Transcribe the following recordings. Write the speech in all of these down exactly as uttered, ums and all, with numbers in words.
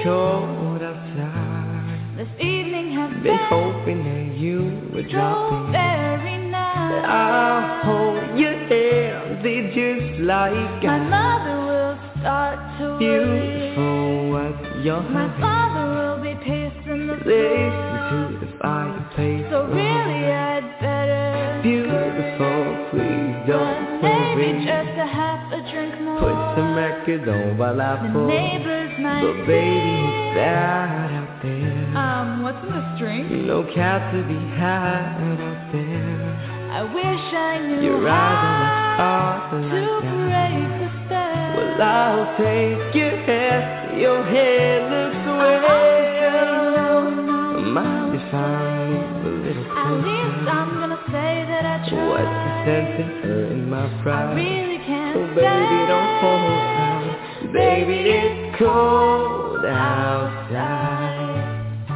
cold outside. This evening has Been been hoping that you would so drop in. very nice. I'll hold your hand, be just like My I. mother will start to worry. Beautiful, what's your My hurry? father will be pacing the Listen floor. to the fireplace. So really I'd better Beautiful, please don't But maybe hurry. just a half a drink more. Put some records on while I The pour. neighbors might But baby, it's bad out there. Um, what's in this drink? No cat to be had out there. I wish I knew Your eyes on the how stars to like that. break the spell. Well, I'll take your hand. Your head looks I'll well. say no, no, Mind no. if I move a little At least closer? I'm gonna say that I tried. What's the sense in hurting my I pride? really can't Oh, baby, don't hold tight. Baby, it's cold outside.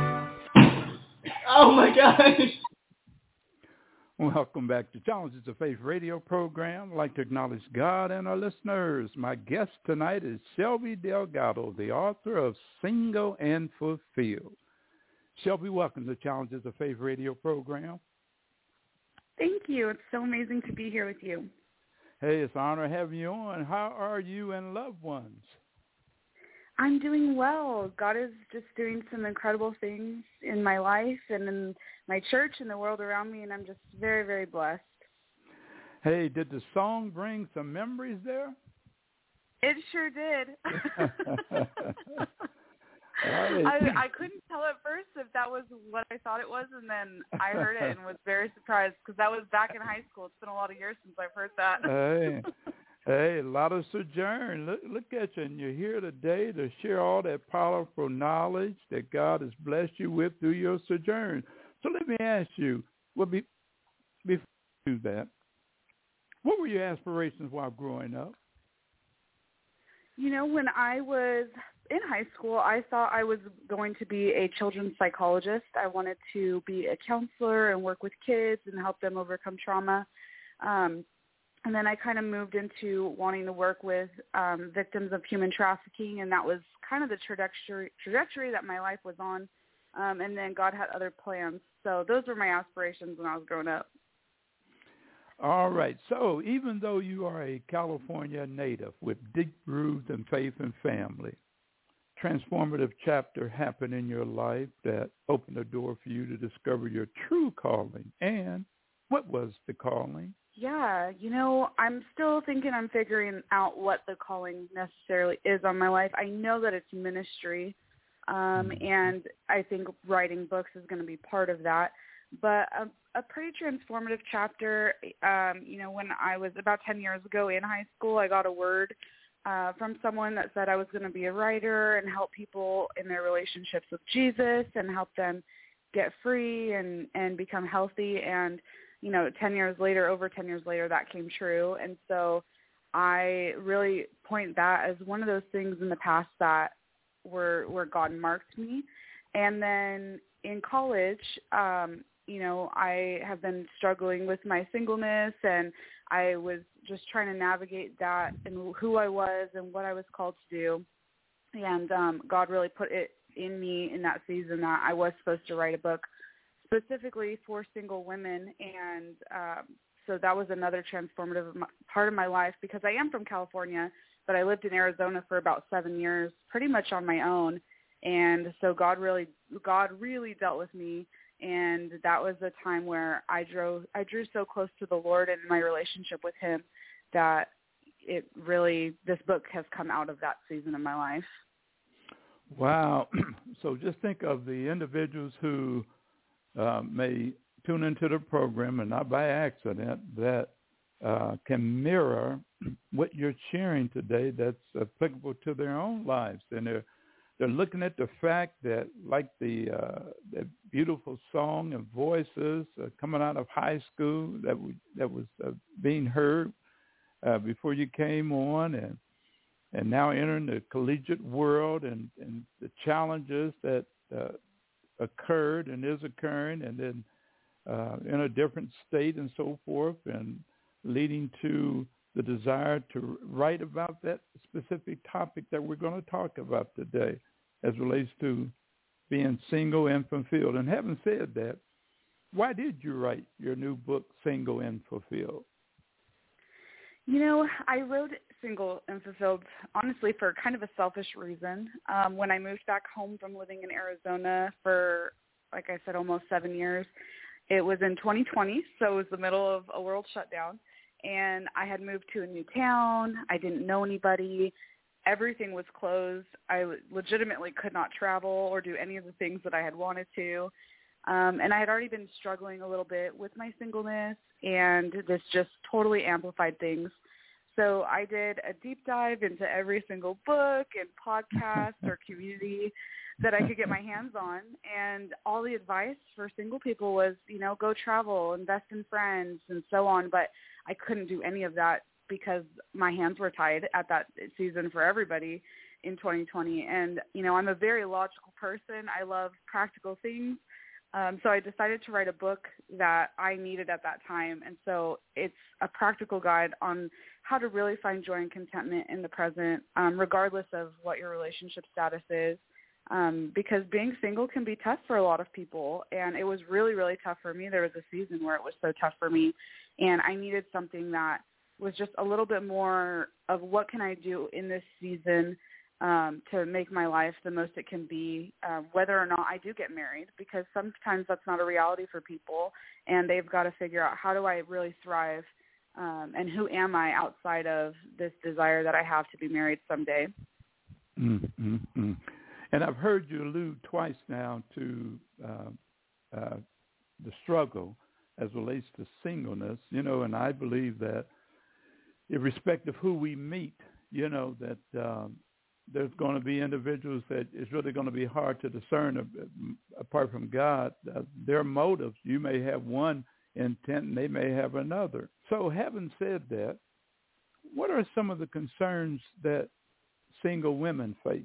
Oh my gosh. Welcome back to Challenges of Faith radio program. I'd like to acknowledge God and our listeners. My guest tonight is Shelby Delgado, the author of Single and Fulfilled. Shelby, welcome to Challenges of Faith radio program. Thank you. It's so amazing to be here with you. Hey, it's an honor having you on. How are you and loved ones? I'm doing well. God is just doing some incredible things in my life and in my church and the world around me, and I'm just very, very blessed. Hey, did the song bring some memories there? It sure did. Right. I, I couldn't tell at first if that was what I thought it was, and then I heard it and was very surprised because that was back in high school. It's been a lot of years since I've heard that. Hey, hey, a lot of sojourn. Look, look at you, and you're here today to share all that powerful knowledge that God has blessed you with through your sojourn. So let me ask you, well, be, before you do that, what were your aspirations while growing up? You know, when I was in high school, I thought I was going to be a children's psychologist. I wanted to be a counselor and work with kids and help them overcome trauma. Um, and then I kind of moved into wanting to work with um, victims of human trafficking, and that was kind of the trajectory, trajectory that my life was on. Um, and then God had other plans. So those were my aspirations when I was growing up. All right. So even though you are a California native with deep roots in faith and family, transformative chapter happened in your life that opened the door for you to discover your true calling. And what was the calling? Yeah, you know, I'm still thinking I'm figuring out what the calling necessarily is on my life. I know that it's ministry, um, mm-hmm. and I think writing books is going to be part of that. But a, a pretty transformative chapter, um, you know, when I was about ten years ago in high school, I got a word uh, from someone that said I was going to be a writer and help people in their relationships with Jesus and help them get free and, and become healthy. And, you know, ten years later, over ten years later, that came true. And so I really point that as one of those things in the past that were where God marked me. And then in college, um, you know, I have been struggling with my singleness, and I was just trying to navigate that and who I was and what I was called to do. And um, God really put it in me in that season that I was supposed to write a book specifically for single women. And um, so that was another transformative part of my life, because I am from California, but I lived in Arizona for about seven years, pretty much on my own. And so God really, God really dealt with me. And that was a time where I drew, I drew so close to the Lord and my relationship with him that it really, this book has come out of that season of my life. Wow. So just think of the individuals who uh, may tune into the program, and not by accident, that uh, can mirror what you're sharing today that's applicable to their own lives. And they're They're looking at the fact that, like the, uh, the beautiful song and voices uh, coming out of high school that w- that was uh, being heard uh, before you came on, and and now entering the collegiate world, and, and the challenges that uh, occurred and is occurring, and then uh, in a different state and so forth, and leading to the desire to write about that specific topic that we're going to talk about today. as relates to being single and fulfilled. And having said that, why did you write your new book, Single and Fulfilled? You know, I wrote Single and Fulfilled, honestly, for kind of a selfish reason. Um, when I moved back home from living in Arizona for, like I said, almost seven years, it was in twenty twenty, so it was the middle of a world shutdown. And I had moved to a new town. I didn't know anybody. Everything was closed. I legitimately could not travel or do any of the things that I had wanted to. Um, and I had already been struggling a little bit with my singleness, and this just totally amplified things. So I did a deep dive into every single book and podcast or community that I could get my hands on. And all the advice for single people was, you know, go travel, invest in friends, and so on. But I couldn't do any of that because my hands were tied at that season for everybody in twenty twenty. And, you know, I'm a very logical person. I love practical things. Um, so I decided to write a book that I needed at that time. And so it's a practical guide on how to really find joy and contentment in the present, um, regardless of what your relationship status is. Um, because being single can be tough for a lot of people. And it was really, really tough for me. There was a season where it was so tough for me. And I needed something that was just a little bit more of what can I do in this season um, to make my life the most it can be, uh, whether or not I do get married, because sometimes that's not a reality for people, and they've got to figure out how do I really thrive, um, and who am I outside of this desire that I have to be married someday. Mm-hmm. And I've heard you allude twice now to uh, uh, the struggle as relates to singleness, you know, and I believe that irrespective of who we meet, you know, that um, there's going to be individuals that it's really going to be hard to discern, uh, apart from God, uh, their motives. You may have one intent and they may have another. So having said that, what are some of the concerns that single women face?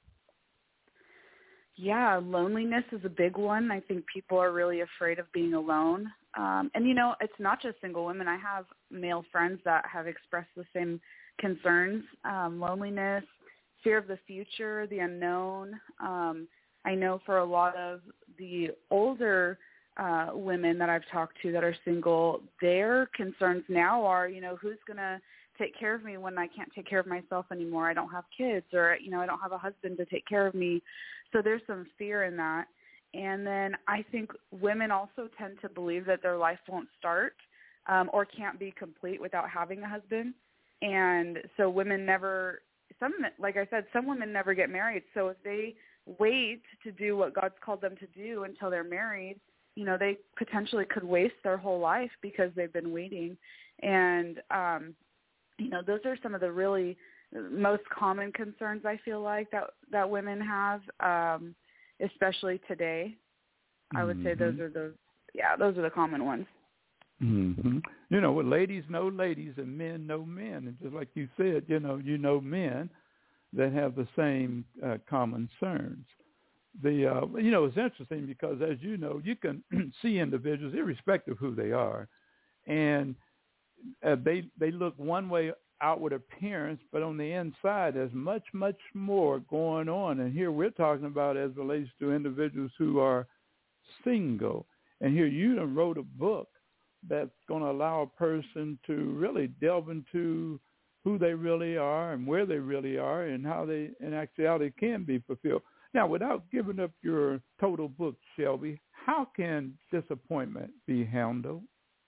Yeah, loneliness is a big one. I think people are really afraid of being alone. Um, and, you know, it's not just single women. I have male friends that have expressed the same concerns, um, loneliness, fear of the future, the unknown. Um, I know for a lot of the older uh, women that I've talked to that are single, their concerns now are, you know, who's going to take care of me when I can't take care of myself anymore? I don't have kids, or, you know, I don't have a husband to take care of me. So there's some fear in that. And then I think women also tend to believe that their life won't start um, or can't be complete without having a husband. And so women never, some, like I said, some women never get married. So if they wait to do what God's called them to do until they're married, you know, they potentially could waste their whole life because they've been waiting. And, um, you know, those are some of the really most common concerns I feel like that, that women have, um, especially today. I would mm-hmm. say those are the, yeah, those are the common ones. Mm-hmm. You know, well, ladies know ladies and men know men. And just like you said, you know, you know men that have the same uh, common concerns. The, uh, you know, it's interesting because, as you know, you can see individuals, irrespective of who they are, and uh, they they look one way outward appearance, but on the inside, there's much, much more going on. And here we're talking about as relates to individuals who are single. And here you done wrote a book that's going to allow a person to really delve into who they really are and where they really are and how they, in actuality, can be fulfilled. Now, without giving up your total book, Shelby, how can disappointment be handled?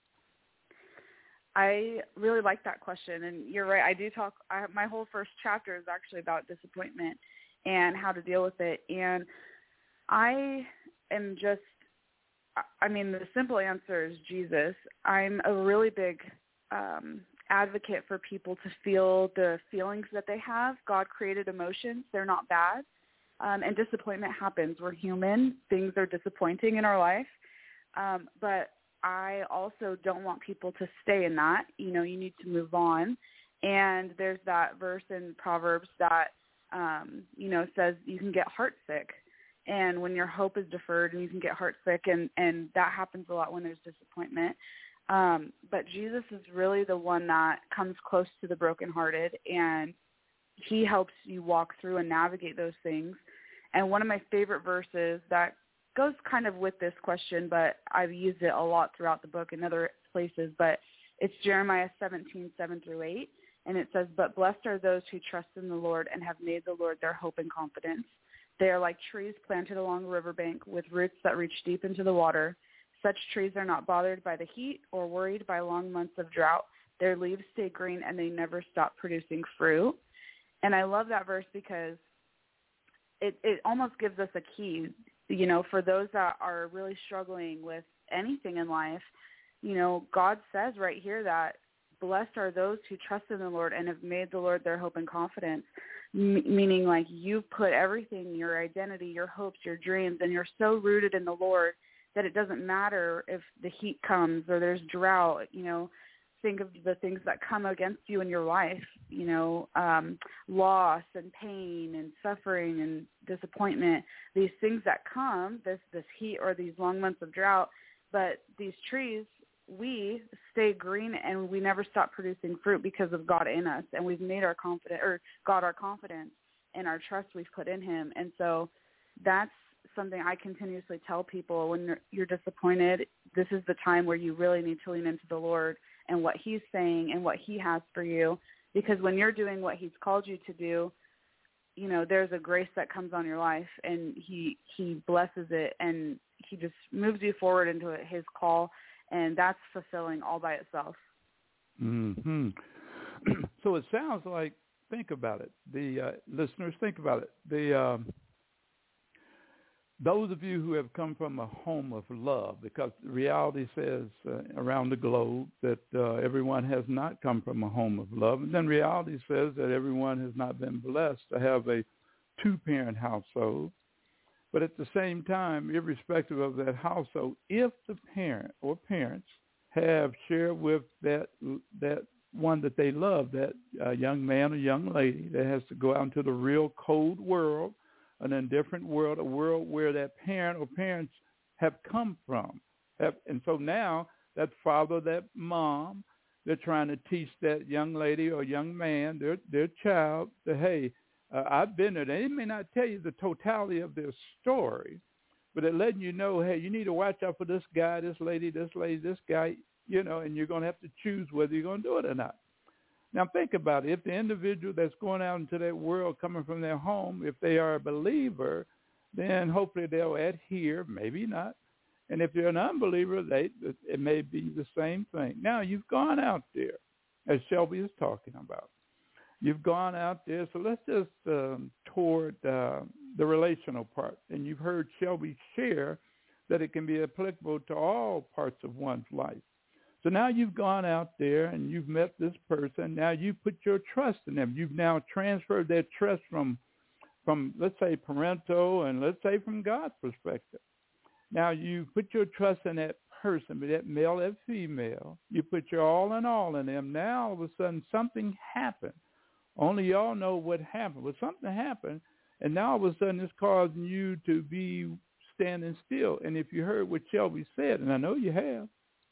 I really like that question, and you're right. I do talk. I, my whole first chapter is actually about disappointment and how to deal with it. And I am just, I mean, the simple answer is Jesus. I'm a really big um, advocate for people to feel the feelings that they have. God created emotions. They're not bad. Um, and disappointment happens. We're human. Things are disappointing in our life. Um, but I also don't want people to stay in that. You know, you need to move on. And there's that verse in Proverbs that, um, you know, says you can get heartsick. And when your hope is deferred, and you can get heartsick, and, and that happens a lot when there's disappointment. Um, but Jesus is really the one that comes close to the brokenhearted, and he helps you walk through and navigate those things. And one of my favorite verses that goes kind of with this question, but I've used it a lot throughout the book in other places, but it's Jeremiah seventeen, seven through eight. And it says, but blessed are those who trust in the Lord and have made the Lord their hope and confidence. They are like trees planted along a riverbank with roots that reach deep into the water. Such trees are not bothered by the heat or worried by long months of drought. Their leaves stay green and they never stop producing fruit. And I love that verse because it, it almost gives us a key, you know, for those that are really struggling with anything in life. You know, God says right here that blessed are those who trust in the Lord and have made the Lord their hope and confidence, M- meaning like you've put everything, your identity, your hopes, your dreams, and you're so rooted in the Lord that it doesn't matter if the heat comes or there's drought. You know, think of the things that come against you in your life, you know, um, loss and pain and suffering and disappointment, these things that come, this, this heat or these long months of drought, but these trees, we stay green and we never stop producing fruit because of God in us, and we've made our confidence, or God our confidence, and our trust we've put in him. And so that's something I continuously tell people when you're, you're disappointed. This is the time where you really need to lean into the Lord and what he's saying and what he has for you, because when you're doing what he's called you to do, you know, there's a grace that comes on your life, and he he blesses it, and he just moves you forward into his call. And that's fulfilling all by itself. Mm-hmm. So it sounds like, think about it. The uh, listeners, think about it. The um, those of you who have come from a home of love, because reality says uh, around the globe that uh, everyone has not come from a home of love. And then reality says that everyone has not been blessed to have a two-parent household. But at the same time, irrespective of that household, if the parent or parents have shared with that that one that they love, that uh, young man or young lady that has to go out into the real cold world, an indifferent world, a world where that parent or parents have come from. Have, and so now that father, that mom, they're trying to teach that young lady or young man, their their child, that, hey, Uh, I've been there. They may not tell you the totality of their story, but they're letting you know, hey, you need to watch out for this guy, this lady, this lady, this guy, you know, and you're going to have to choose whether you're going to do it or not. Now, think about it. If the individual that's going out into that world coming from their home, if they are a believer, then hopefully they'll adhere, maybe not. And if they're an unbeliever, they it may be the same thing. Now, you've gone out there, as Shelby is talking about. You've gone out there, so let's just um, toward uh, the relational part. And you've heard Shelby share that it can be applicable to all parts of one's life. So now you've gone out there and you've met this person. Now you put your trust in them. You've now transferred that trust from, from let's say, parental and let's say from God's perspective. Now you put your trust in that person, be that male or female. You put your all in all in them. Now all of a sudden something happened. Only y'all know what happened. But something happened, and now all of a sudden it's causing you to be standing still. And if you heard what Shelby said, and I know you have,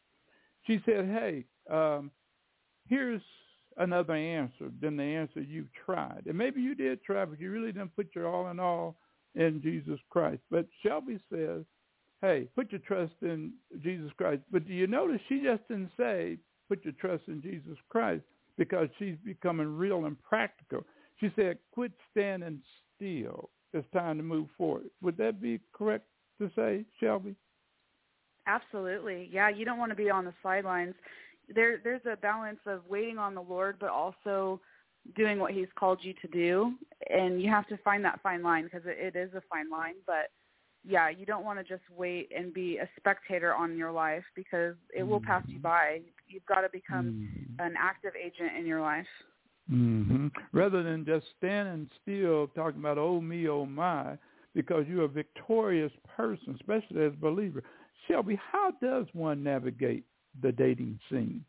she said, hey, um, here's another answer than the answer you've tried. And maybe you did try, but you really didn't put your all in all in Jesus Christ. But Shelby says, hey, put your trust in Jesus Christ. But do you notice she just didn't say, put your trust in Jesus Christ, because she's becoming real and practical. She said, quit standing still. It's time to move forward. Would that be correct to say, Shelby? Absolutely. Yeah, you don't want to be on the sidelines. There, there's a balance of waiting on the Lord, but also doing what he's called you to do. And you have to find that fine line, because it, it is a fine line. But, yeah, you don't want to just wait and be a spectator on your life, because it will pass you by. You've got to become mm-hmm. an active agent in your life. Mm-hmm. Rather than just standing still talking about, oh, me, oh, my, because you're a victorious person, especially as a believer. Shelby, how does one navigate the dating scene?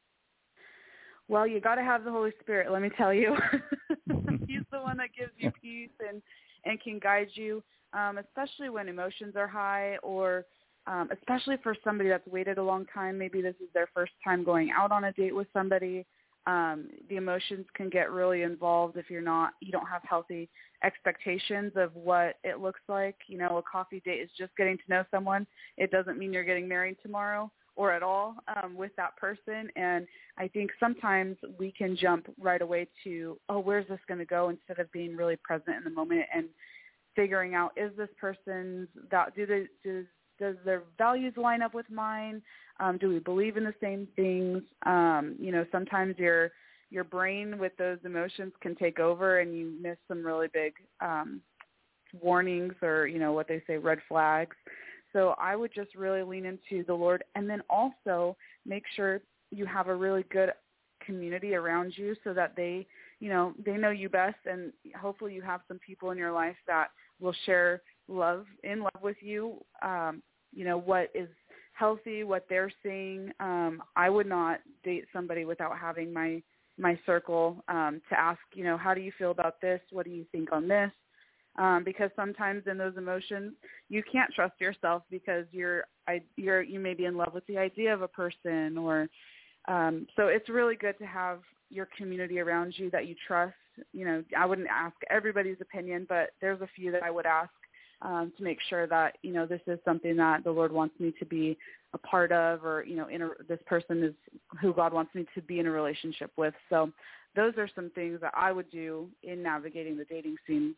Well, you got to have the Holy Spirit, let me tell you. He's the one that gives you peace and, and can guide you, um, especially when emotions are high, or um, especially for somebody that's waited a long time. Maybe this is their first time going out on a date with somebody. Um, the emotions can get really involved if you're not, you don't have healthy expectations of what it looks like. You know, a coffee date is just getting to know someone. It doesn't mean you're getting married tomorrow or at all um, with that person. And I think sometimes we can jump right away to, oh, where's this going to go, instead of being really present in the moment and figuring out, is this person's, that, do they, do, does their values line up with mine? Um, do we believe in the same things? Um, you know, sometimes your your brain with those emotions can take over, and you miss some really big um, warnings, or, you know, what they say, red flags. So I would just really lean into the Lord, and then also make sure you have a really good community around you, so that they, you know, they know you best, and hopefully you have some people in your life that will share love, in love with you, um, you know, what is healthy, what they're seeing. Um, I would not date somebody without having my, my circle um, to ask, you know, how do you feel about this? What do you think on this? Um, because sometimes in those emotions, you can't trust yourself, because you're, I, you're, you may be in love with the idea of a person, or um, so it's really good to have your community around you that you trust. You know, I wouldn't ask everybody's opinion, but there's a few that I would ask um, to make sure that, you know, this is something that the Lord wants me to be a part of, or, you know, in a, this person is who God wants me to be in a relationship with. So those are some things that I would do in navigating the dating scene.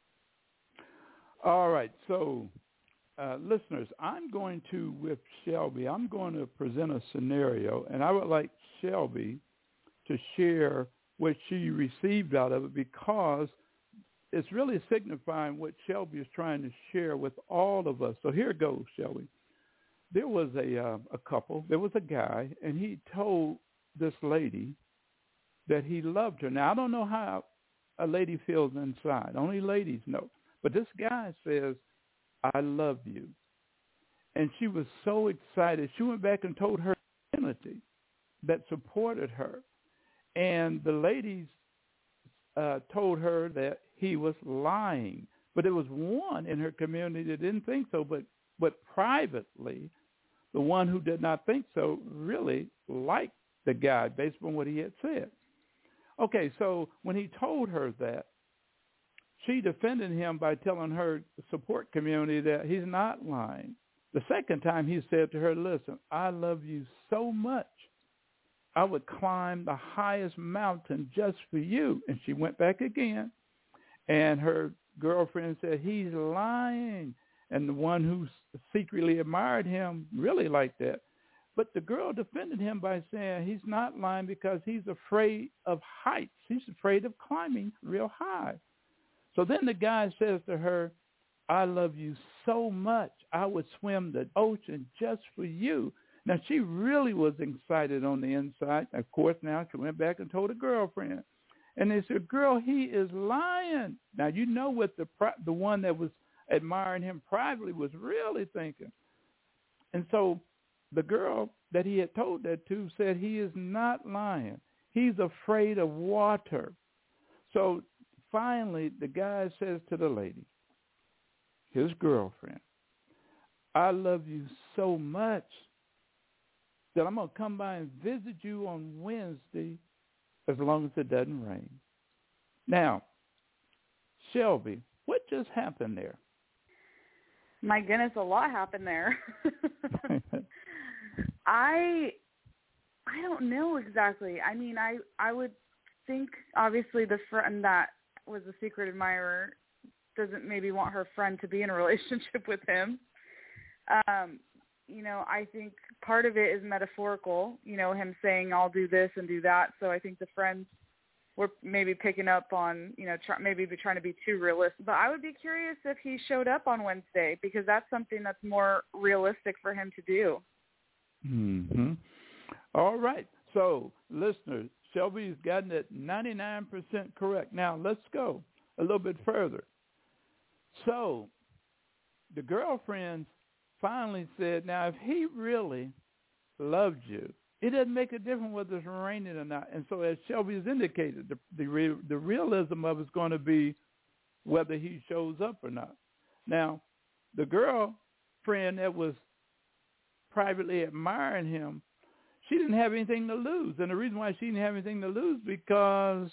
All right. So, uh, listeners, I'm going to, with Shelby, I'm going to present a scenario, and I would like Shelby to share what she received out of it, because it's really signifying what Shelby is trying to share with all of us. So here goes, Shelby. There was a uh, a couple, there was a guy, and he told this lady that he loved her. Now, I don't know how a lady feels inside. Only ladies know. But this guy says, I love you. And she was so excited. She went back and told her community that supported her. And the ladies uh, told her that he was lying. But there was one in her community that didn't think so, but, but privately, the one who did not think so really liked the guy based on what he had said. Okay, so when he told her that, she defended him by telling her support community that he's not lying. The second time he said to her, listen, I love you so much, I would climb the highest mountain just for you. And she went back again, and her girlfriend said, he's lying. And the one who secretly admired him really liked that. But the girl defended him by saying he's not lying because he's afraid of heights. He's afraid of climbing real high. So then the guy says to her, I love you so much, I would swim the ocean just for you. Now, she really was excited on the inside. Of course, now she went back and told her girlfriend. And they said, girl, he is lying. Now, you know what the the one that was admiring him privately was really thinking. And so the girl that he had told that to said he is not lying. He's afraid of water. So finally, the guy says to the lady, his girlfriend, I love you so much that I'm going to come by and visit you on Wednesday as long as it doesn't rain. Now, Shelby, what just happened there? My goodness, a lot happened there. I I don't know exactly. I mean, I, I would think, obviously, the friend that was a secret admirer doesn't maybe want her friend to be in a relationship with him. Um, you know, I think part of it is metaphorical, you know, him saying, I'll do this and do that. So I think the friends were maybe picking up on, you know, try, maybe be trying to be too realistic. But I would be curious if he showed up on Wednesday, because that's something that's more realistic for him to do. Mm-hmm. All right. So, listeners, Shelby's gotten it ninety-nine percent correct. Now, let's go a little bit further. So, the girlfriend finally said, now, if he really loved you, it doesn't make a difference whether it's raining or not. And so, as Shelby has indicated, the the, re, the realism of it is going to be whether he shows up or not. Now, the girlfriend that was privately admiring him, she didn't have anything to lose. And the reason why she didn't have anything to lose because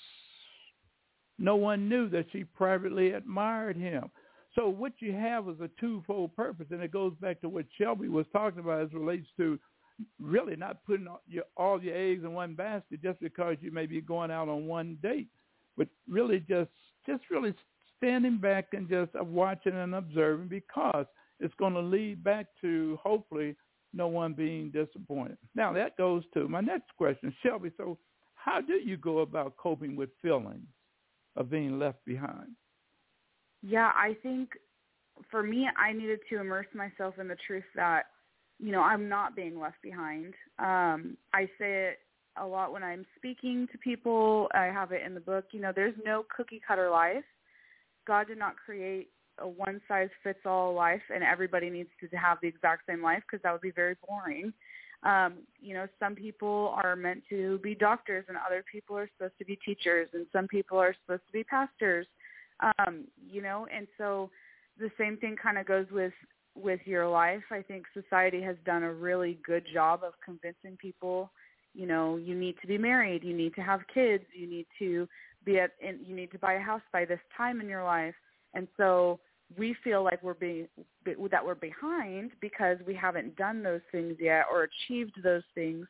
no one knew that she privately admired him. So what you have is a twofold purpose, and it goes back to what Shelby was talking about as it relates to really not putting all your, all your eggs in one basket just because you may be going out on one date, but really just just really standing back and just watching and observing, because it's going to lead back to hopefully no one being disappointed. Now that goes to my next question, Shelby. So how do you go about coping with feelings of being left behind? Yeah, I think for me, I needed to immerse myself in the truth that, you know, I'm not being left behind. Um, I say it a lot when I'm speaking to people. I have it in the book. You know, there's no cookie-cutter life. God did not create a one-size-fits-all life, and everybody needs to have the exact same life, because that would be very boring. Um, you know, some people are meant to be doctors, and other people are supposed to be teachers, and some people are supposed to be pastors. Um, you know, and so the same thing kind of goes with, with your life. I think society has done a really good job of convincing people, you know, you need to be married, you need to have kids, you need to be at, and you need to buy a house by this time in your life. And so we feel like we're being, that we're behind because we haven't done those things yet or achieved those things.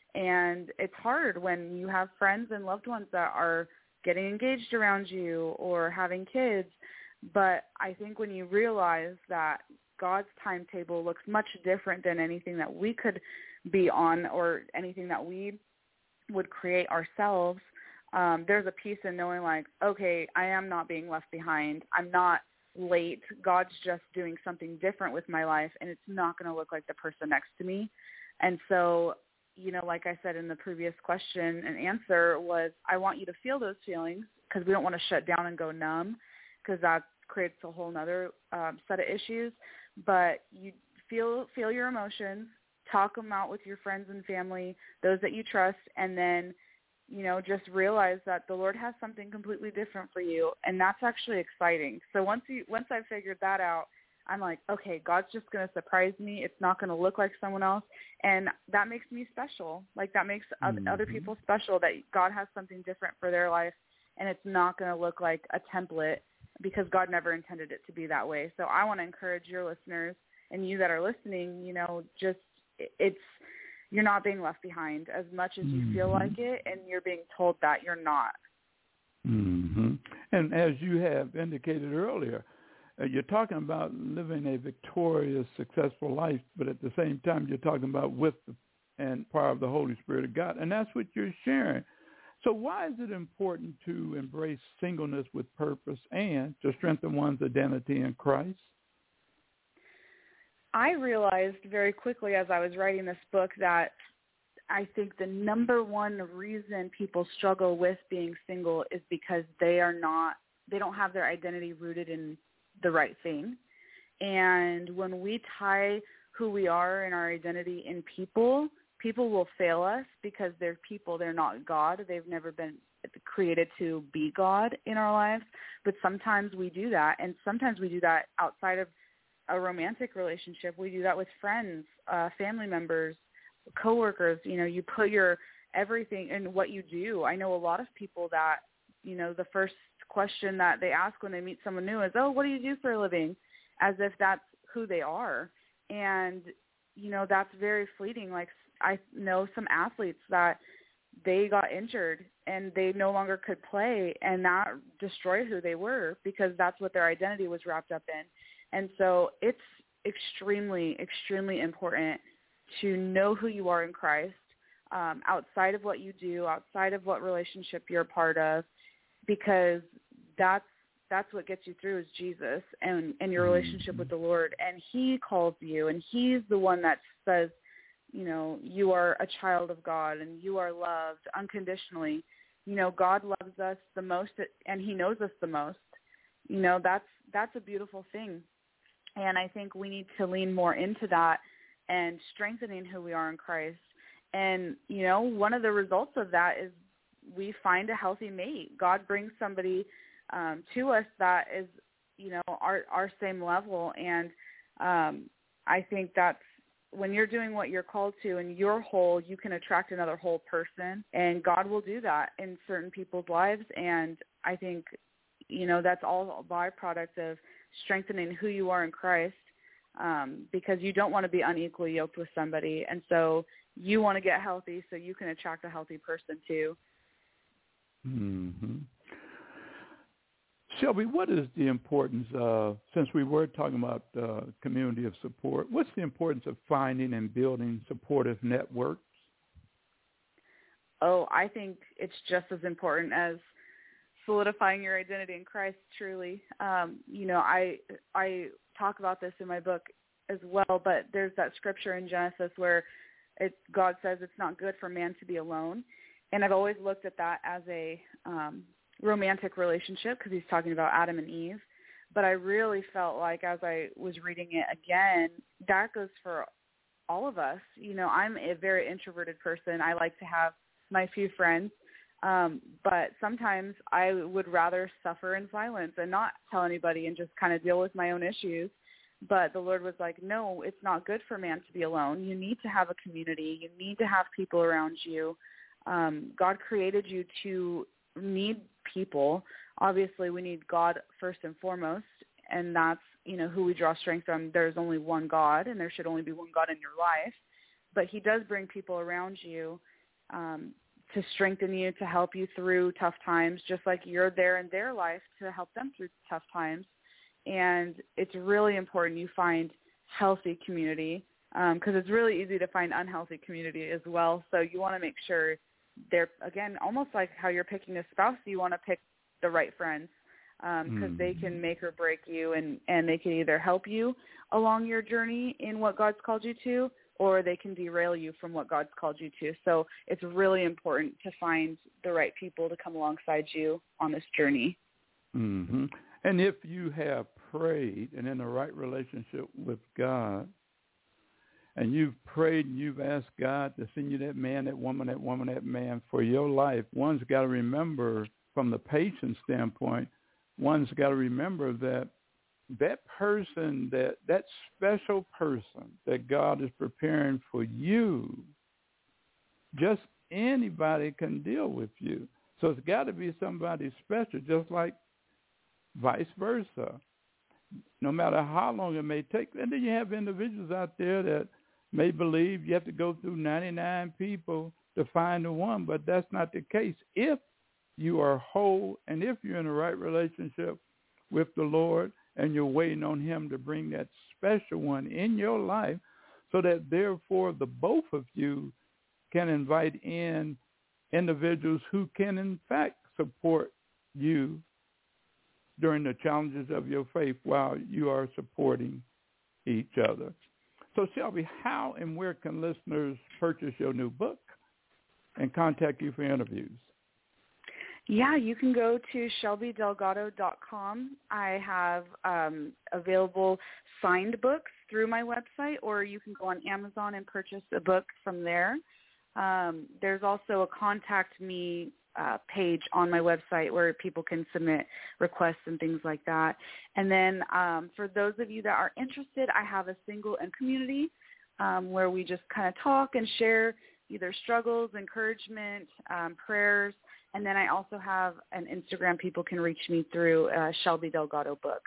And it's hard when you have friends and loved ones that are getting engaged around you or having kids. But I think when you realize that God's timetable looks much different than anything that we could be on or anything that we would create ourselves, um, there's a peace in knowing like, okay, I am not being left behind. I'm not late. God's just doing something different with my life, and it's not going to look like the person next to me. And so, you know, like I said in the previous question and answer was, I want you to feel those feelings, because we don't want to shut down and go numb, because that creates a whole nother um, set of issues. But you feel feel your emotions, talk them out with your friends and family, those that you trust, and then, you know, just realize that the Lord has something completely different for you, and that's actually exciting. So once you once I figured that out, I'm like, okay, God's just going to surprise me. It's not going to look like someone else. And that makes me special. Like that makes mm-hmm. other people special, that God has something different for their life. And it's not going to look like a template, because God never intended it to be that way. So I want to encourage your listeners and you that are listening, you know, just it's, you're not being left behind as much as you mm-hmm. feel like it. And you're being told that you're not. Mm-hmm. And as you have indicated earlier, Uh, you're talking about living a victorious, successful life, but at the same time, you're talking about with the, and power of the Holy Spirit of God, and that's what you're sharing. So why is it important to embrace singleness with purpose and to strengthen one's identity in Christ? I realized very quickly as I was writing this book that I think the number one reason people struggle with being single is because they are not, they don't have their identity rooted in the right thing. And when we tie who we are and our identity in people, people will fail us because they're people, they're not God. They've never been created to be God in our lives. But sometimes we do that, and sometimes we do that outside of a romantic relationship. We do that with friends, uh, family members, coworkers. You know, you put your everything in what you do. I know a lot of people that, you know, the first question that they ask when they meet someone new is, oh, what do you do for a living? As if that's who they are. And, you know, that's very fleeting. Like I know some athletes that they got injured and they no longer could play, and that destroyed who they were because that's what their identity was wrapped up in. And so it's extremely, extremely important to know who you are in Christ, um, outside of what you do, outside of what relationship you're a part of, because that's that's what gets you through is Jesus and, and your relationship with the Lord. And he calls you, and he's the one that says, you know, you are a child of God and you are loved unconditionally. You know, God loves us the most, and he knows us the most. You know, that's that's a beautiful thing. And I think we need to lean more into that and strengthening who we are in Christ. And, you know, one of the results of that is we find a healthy mate. God brings somebody um, to us that is, you know, our, our same level. And um, I think that's when you're doing what you're called to and you're whole, you can attract another whole person, and God will do that in certain people's lives. And I think, you know, that's all a byproduct of strengthening who you are in Christ, um, because you don't want to be unequally yoked with somebody. And so you want to get healthy so you can attract a healthy person too. Mm-hmm. Shelby, what is the importance of, since we were talking about uh, community of support, what's the importance of finding and building supportive networks? Oh, I think it's just as important as solidifying your identity in Christ, truly. Um, you know, I I talk about this in my book as well, but there's that scripture in Genesis where it, God says it's not good for man to be alone. And I've always looked at that as a um, romantic relationship because he's talking about Adam and Eve. But I really felt like as I was reading it again, that goes for all of us. You know, I'm a very introverted person. I like to have my few friends. Um, but sometimes I would rather suffer in silence and not tell anybody and just kind of deal with my own issues. But the Lord was like, no, it's not good for man to be alone. You need to have a community. You need to have people around you. Um, God created you to need people. Obviously, we need God first and foremost, and that's, you know, who we draw strength from. There's only one God, and there should only be one God in your life. But he does bring people around you um, to strengthen you, to help you through tough times, just like you're there in their life to help them through tough times. And it's really important you find healthy community because um, it's really easy to find unhealthy community as well. So you want to make sure they're, again, almost like how you're picking a spouse, you want to pick the right friends because um, mm. they can make or break you, and, and they can either help you along your journey in what God's called you to, or they can derail you from what God's called you to. So it's really important to find the right people to come alongside you on this journey. Mm-hmm. And if you have prayed and in the right relationship with God, and you've prayed and you've asked God to send you that man, that woman, that woman, that man for your life, one's got to remember from the patient standpoint, one's got to remember that that person, that that special person that God is preparing for you, just anybody can deal with you. So it's got to be somebody special, just like vice versa, no matter how long it may take. And then you have individuals out there that may believe you have to go through ninety-nine people to find the one, but that's not the case. If you are whole and if you're in the right relationship with the Lord and you're waiting on him to bring that special one in your life so that therefore the both of you can invite in individuals who can in fact support you during the challenges of your faith while you are supporting each other. So, Shelby, how and where can listeners purchase your new book and contact you for interviews? Yeah, you can go to shelby delgado dot com. I have um, available signed books through my website, or you can go on Amazon and purchase a book from there. Um, there's also a contact me uh, page on my website where people can submit requests and things like that. And then um, for those of you that are interested, I have a single and community um, where we just kind of talk and share either struggles, encouragement, um, prayers. And then I also have an Instagram people can reach me through uh, Shelby Delgado Books.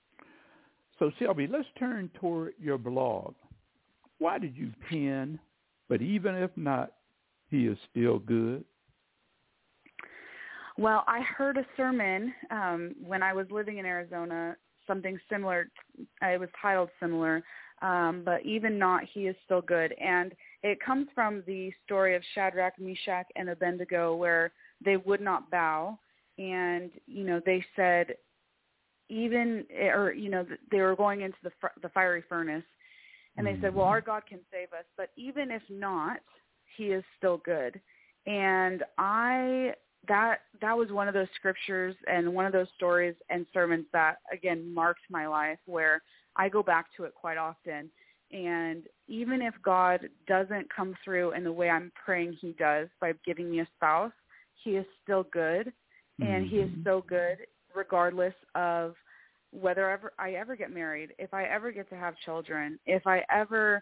So, Shelby, let's turn toward your blog. Why did you pen, but even if not, he is still good? Well, I heard a sermon um, when I was living in Arizona, something similar. It was titled similar, um, but even not, he is still good. And it comes from the story of Shadrach, Meshach, and Abednego, where they would not bow. And, you know, they said, even, or, you know, they were going into the, the fiery furnace. And they said, well, our God can save us. But even if not, he is still good. And I, that, that was one of those scriptures and one of those stories and sermons that, again, marked my life, where I go back to it quite often. And even if God doesn't come through in the way I'm praying he does by giving me a spouse, he is still good. And mm-hmm. he is so good regardless of whether ever I ever get married, if I ever get to have children, if I ever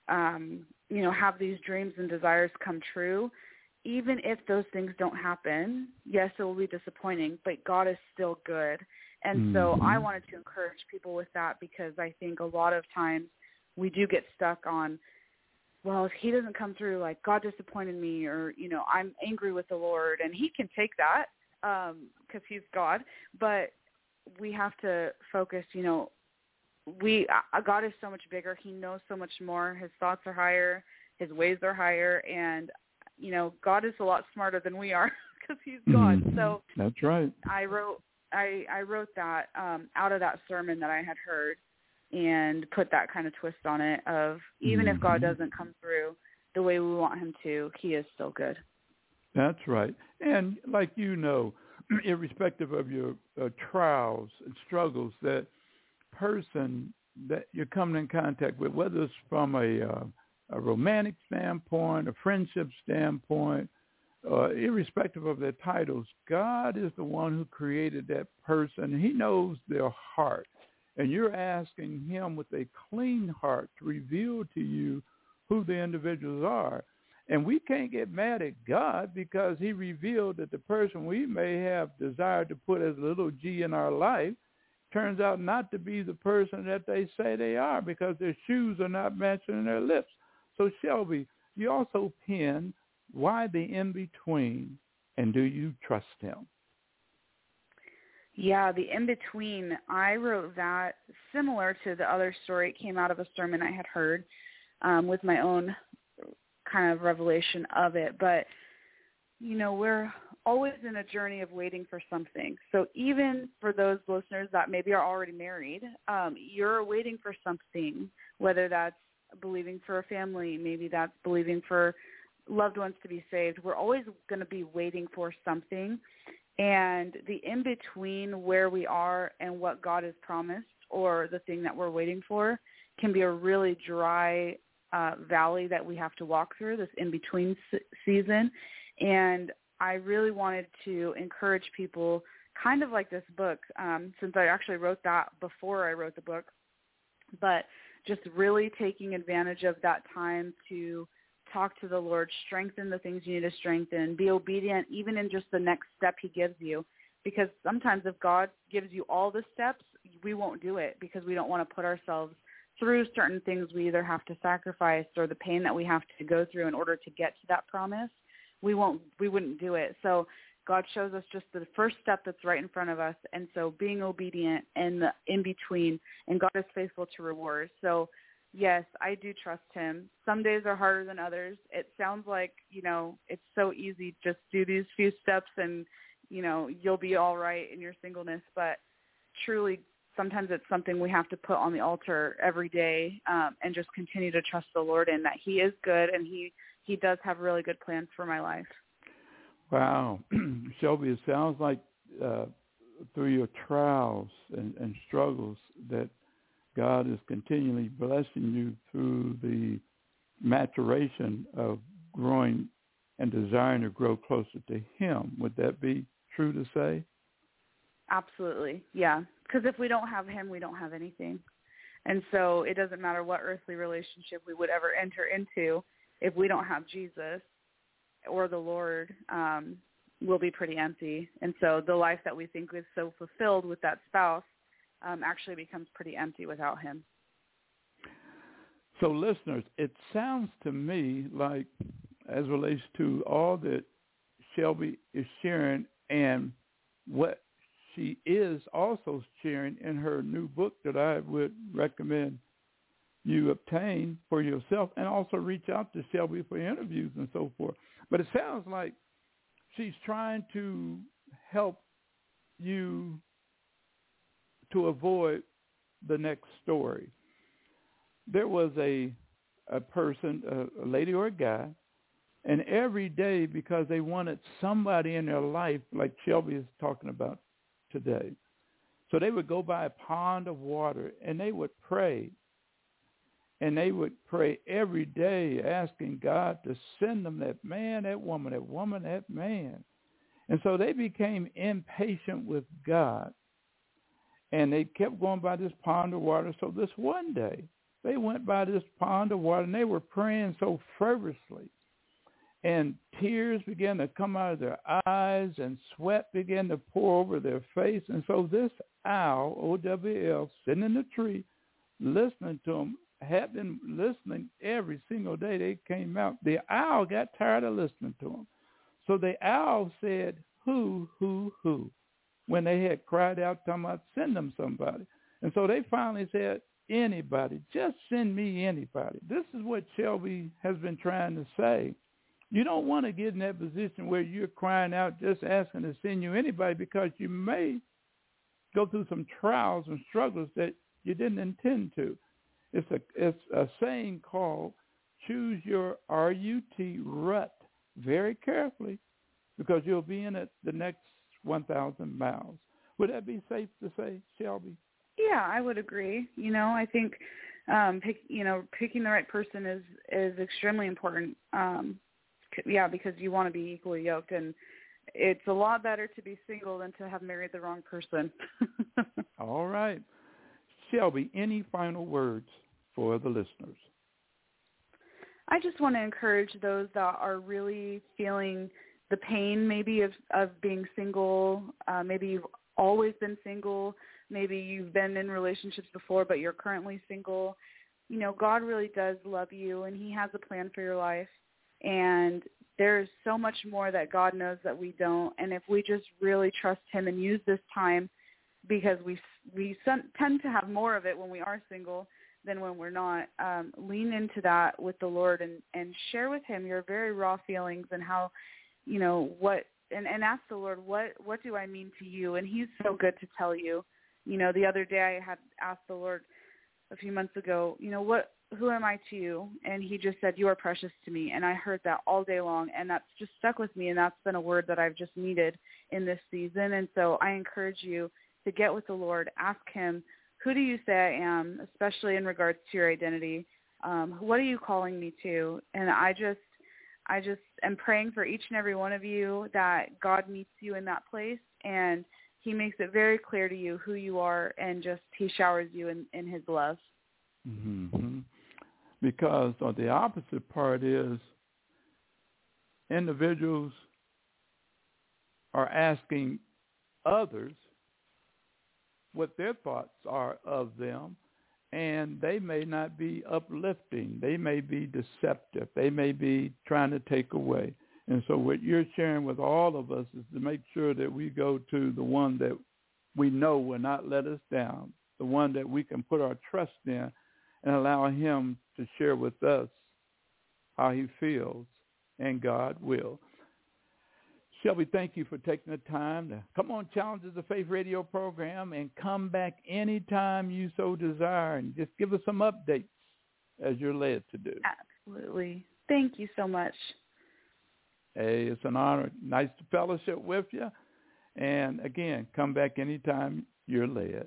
um, you know, have these dreams and desires come true, even if those things don't happen, yes, it will be disappointing, but God is still good. And mm-hmm. so I wanted to encourage people with that, because I think a lot of times we do get stuck on, well, if he doesn't come through, like, God disappointed me, or, you know, I'm angry with the Lord, and he can take that because um, he's God. But we have to focus, you know, we uh, God is so much bigger. He knows so much more. His thoughts are higher. His ways are higher. And, you know, God is a lot smarter than we are because he's God. Mm-hmm. So that's right. I wrote I, I wrote that um, out of that sermon that I had heard, and put that kind of twist on it of, even mm-hmm. if God doesn't come through the way we want him to, he is still good. That's right. And like you know, irrespective of your uh, trials and struggles, that person that you're coming in contact with, whether it's from a, uh, a romantic standpoint, a friendship standpoint, uh, irrespective of their titles, God is the one who created that person. He knows their heart. And you're asking him with a clean heart to reveal to you who the individuals are. And we can't get mad at God because he revealed that the person we may have desired to put as a little G in our life turns out not to be the person that they say they are, because their shoes are not matching their lips. So, Shelby, you also penned, why the in-between, and do you trust him? Yeah, the in-between, I wrote that similar to the other story. It came out of a sermon I had heard um, with my own kind of revelation of it. But, you know, we're always in a journey of waiting for something. So even for those listeners that maybe are already married, um, you're waiting for something, whether that's believing for a family, maybe that's believing for loved ones to be saved. We're always going to be waiting for something. And the in-between where we are and what God has promised, or the thing that we're waiting for, can be a really dry uh, valley that we have to walk through, this in-between se- season. And I really wanted to encourage people, kind of like this book, um, since I actually wrote that before I wrote the book, but just really taking advantage of that time to talk to the Lord, strengthen the things you need to strengthen, be obedient even in just the next step he gives you. Because sometimes if God gives you all the steps, we won't do it because we don't want to put ourselves through certain things we either have to sacrifice, or the pain that we have to go through in order to get to that promise. We won't, we wouldn't do it. So God shows us just the first step that's right in front of us. And so being obedient and the in between, and God is faithful to reward. So yes, I do trust him. Some days are harder than others. It sounds like, you know, it's so easy, just do these few steps and, you know, you'll be all right in your singleness. But truly, sometimes it's something we have to put on the altar every day, um, and just continue to trust the Lord in that he is good, and he, he does have really good plans for my life. Wow. Shelby, it sounds like uh, through your trials and, and struggles that God is continually blessing you through the maturation of growing and desiring to grow closer to him. Would that be true to say? Absolutely, yeah. Because if we don't have him, we don't have anything. And so it doesn't matter what earthly relationship we would ever enter into. If we don't have Jesus or the Lord, um, we'll be pretty empty. And so the life that we think is so fulfilled with that spouse Um, actually becomes pretty empty without him. So listeners, it sounds to me like, as relates to all that Shelby is sharing and what she is also sharing in her new book that I would recommend you obtain for yourself, and also reach out to Shelby for interviews and so forth. But it sounds like she's trying to help you to avoid the next story. There was a a person, a, a lady or a guy, and every day, because they wanted somebody in their life, like Shelby is talking about today, so they would go by a pond of water and they would pray. And they would pray every day asking God to send them that man, that woman, that woman, that man. And so they became impatient with God. And they kept going by this pond of water. So this one day, They went by this pond of water, and they were praying so fervently. And tears began to come out of their eyes, and sweat began to pour over their face. And so this owl, O W L, sitting in the tree, listening to them, had been listening every single day they came out. The owl got tired of listening to them. So the owl said, who, who, who, when they had cried out, talking about send them somebody. And so they finally said, anybody, just send me anybody. This is what Shelby has been trying to say. You don't want to get in that position where you're crying out just asking to send you anybody, because you may go through some trials and struggles that you didn't intend to. It's a it's a saying called choose your R U T, rut, very carefully, because you'll be in it the next one thousand miles. Would that be safe to say, Shelby? Yeah, I would agree. You know, I think um, pick, you know, picking the right person is, is extremely important. Um, yeah, because you want to be equally yoked, and it's a lot better to be single than to have married the wrong person. All right. Shelby, any final words for the listeners? I just want to encourage those that are really feeling the pain maybe of, of being single. Uh, maybe you've always been single. Maybe you've been in relationships before, but you're currently single. You know, God really does love you, and he has a plan for your life. And there's so much more that God knows that we don't. And if we just really trust him and use this time, because we we tend to have more of it when we are single than when we're not, um, lean into that with the Lord and, and share with him your very raw feelings and how, you know, what, and, and ask the Lord, what, what do I mean to you? And he's so good to tell you. You know, the other day I had asked the Lord a few months ago, you know, what, who am I to you? And he just said, you are precious to me. And I heard that all day long, and that's just stuck with me. And that's been a word that I've just needed in this season. And so I encourage you to get with the Lord, ask him, who do you say I am, especially in regards to your identity? Um, what are you calling me to? And I just, I just am praying for each and every one of you that God meets you in that place, and he makes it very clear to you who you are, and just he showers you in, in his love. Mm-hmm. Because uh, the opposite part is individuals are asking others what their thoughts are of them, and they may not be uplifting. They may be deceptive. They may be trying to take away. And so what you're sharing with all of us is to make sure that we go to the one that we know will not let us down, the one that we can put our trust in, and allow him to share with us how he feels, and God will. Shelby, thank you for taking the time to come on Challenges of Faith radio program, and come back anytime you so desire, and just give us some updates as you're led to do. Absolutely. Thank you so much. Hey, it's an honor. Nice to fellowship with you. And again, come back anytime you're led.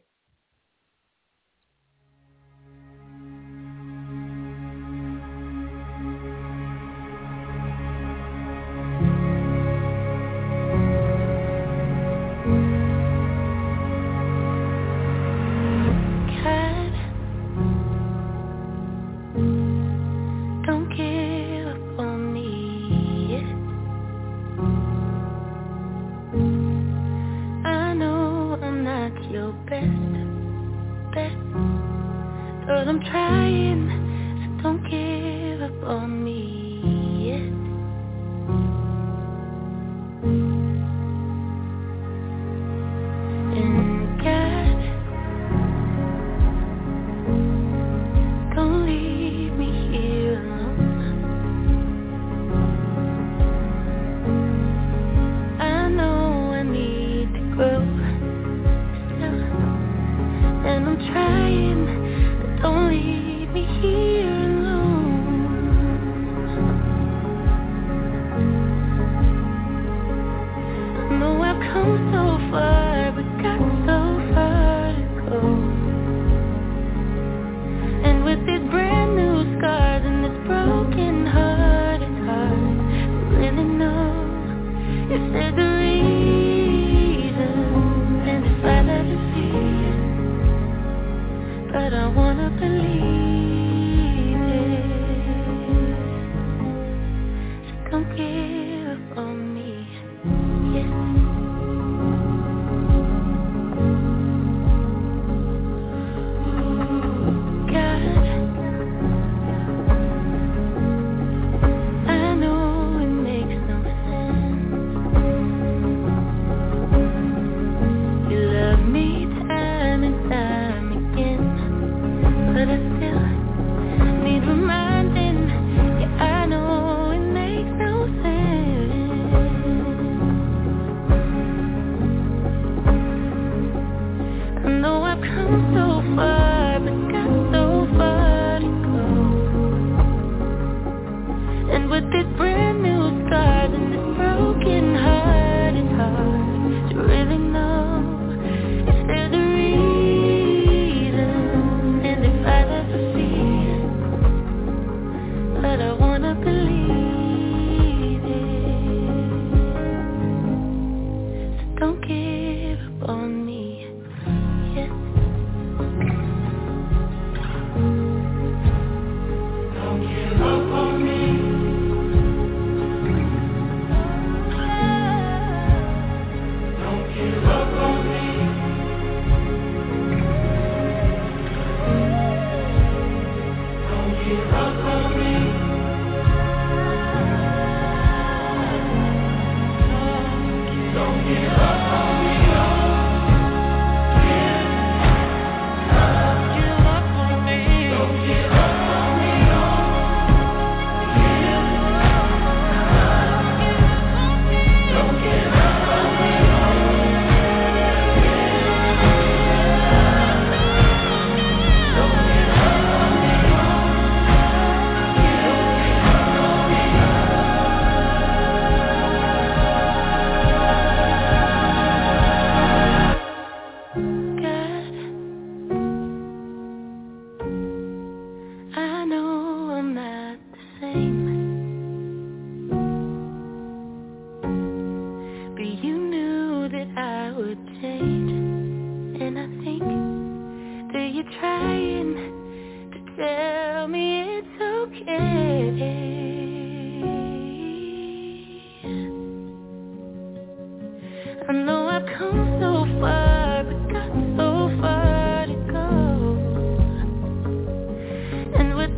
But I wanna believe.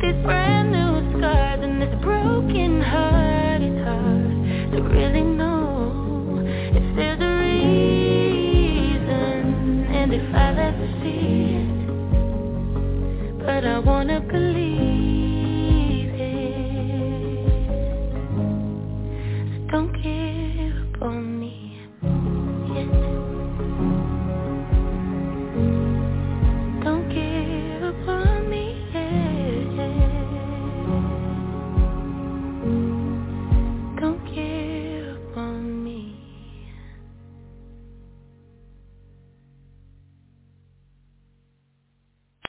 these brand new scars and this broken heart. It's hard to really know if there's a reason and if I'll ever see it. But I wanna believe